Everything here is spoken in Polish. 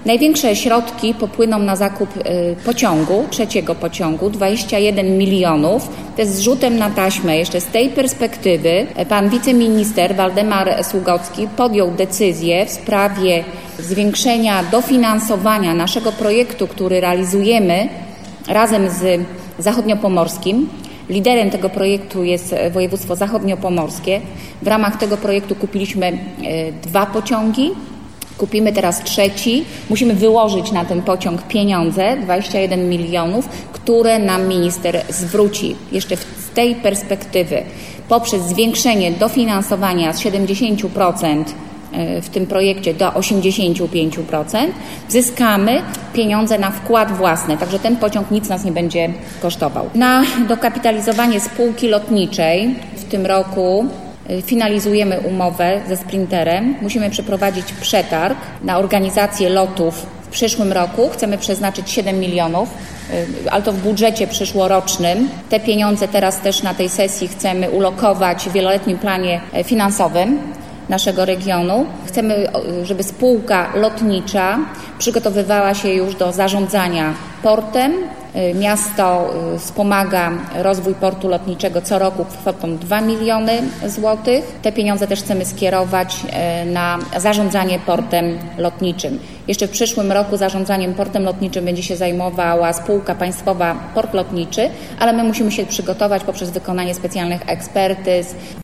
Największe środki popłyną na zakup pociągu, trzeciego pociągu, 21 milionów. To jest zrzutem na taśmę. Jeszcze z tej perspektywy pan wiceminister Waldemar Sługocki podjął decyzję w sprawie zwiększenia dofinansowania naszego projektu, który realizujemy razem z Zachodniopomorskim. Liderem tego projektu jest województwo zachodniopomorskie. W ramach tego projektu kupiliśmy 2 pociągi. Kupimy teraz trzeci. Musimy wyłożyć na ten pociąg pieniądze, 21 milionów, które nam minister zwróci. Jeszcze z tej perspektywy poprzez zwiększenie dofinansowania z 70% w tym projekcie do 85% zyskamy pieniądze na wkład własny, także ten pociąg nic nas nie będzie kosztował. Na dokapitalizowanie spółki lotniczej w tym roku finalizujemy umowę ze Sprinterem. Musimy przeprowadzić przetarg na organizację lotów w przyszłym roku. Chcemy przeznaczyć 7 milionów, ale to w budżecie przyszłorocznym. Te pieniądze teraz też na tej sesji chcemy ulokować w wieloletnim planie finansowym naszego regionu. Chcemy, żeby spółka lotnicza przygotowywała się już do zarządzania portem. Miasto wspomaga rozwój portu lotniczego co roku kwotą 2 miliony złotych. Te pieniądze też chcemy skierować na zarządzanie portem lotniczym. Jeszcze w przyszłym roku zarządzaniem portem lotniczym będzie się zajmowała spółka państwowa Port Lotniczy, ale my musimy się przygotować poprzez wykonanie specjalnych ekspertyz.